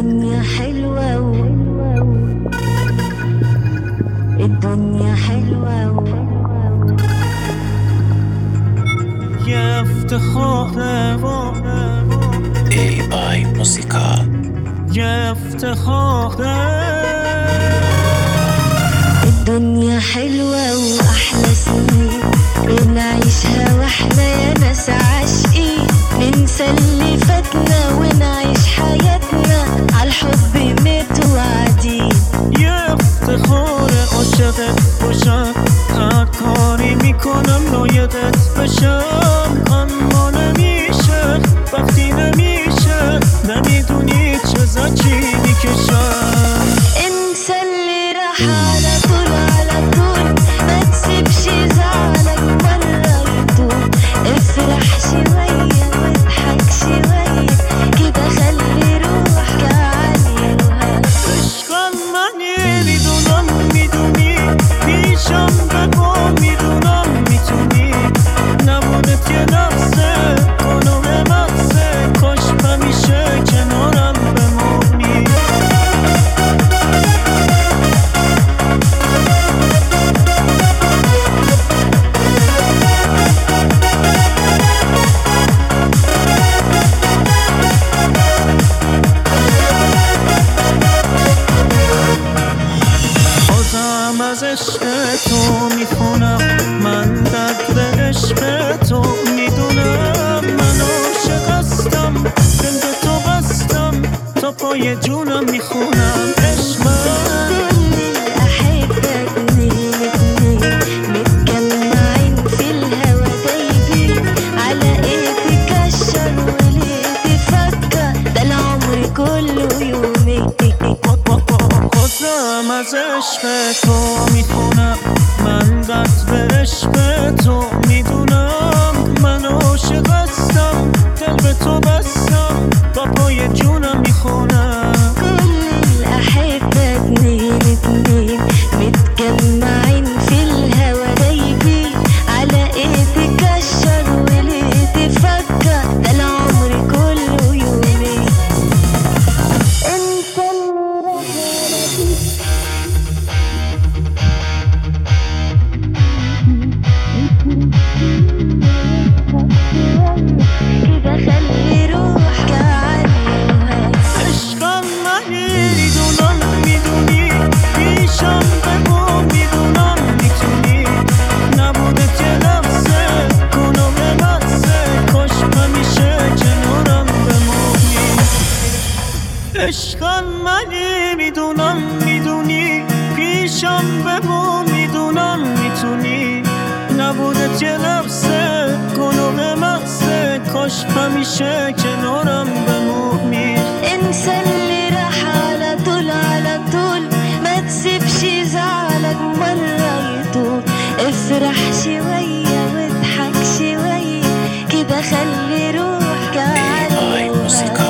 الدنيا حلوة الدنيا حلوة يا افتخار AI موسيقى يا افتخار الدنيا حلوة وأحلى سنين بنعيشها واحنا يا ناس عاشقين، ننسى اللي فاتنا ونعيش حياتنا عالحب متوعدين. یه افتخار عاشقت باشم، هر کاری میکنم لایقت بشم، اما نمیشه وقتی نمیشه نمیدونی چه زکی میکشم. انسى اللي راح على طول على طول، ما تسيبش زعلك مرة يطول، افرح شوية واضحك شوية كده خلي روحك عالية. عشقم منی میدونم میدونی، پیشم بگو میدونم میتونی، نبودت یه لحظه کنم مغزه، کاش همیشه کنارم بمونی. بازم از عشق تو میخونم، من درد عشق تو میدونم، من عاشق هستم دل به تو بستم، تا پای جونم میخونم عشق من. أحبك اتنين متجمعين في الهوا دايبين، على ايه تكشر وليه تفكر، ده العمر كله يومين. بازم از عشق تو میخونم، من درد به عشق تو میدونم، من عاشق هستم دل به تو بستم، تا پای جونم میخونم. كل الأحبة اتنين متجمعين في الهوا دايبين، على ايه تكشر وليه تفكر، ده العمر كله يومين. انت كده خلي روحك عالية. عشقم منی میدونم میدونی، پیشم بگو میدونم میتونی، نبودت یه لحظه کنم مغزه، کاش همیشه کنارم بمونی. عشقم منی میدونم میدونی، پیشم بگو میدونم میتونی، نبودت یه لحظه کنم مغزه، کاش همیشه کنارم بمونی. انسى اللي راح على طول على طول، ما تسيبش زعلك مرة يطول، افرح شوية واضحك شوية كده خلي روحك AI عالية. موسيقى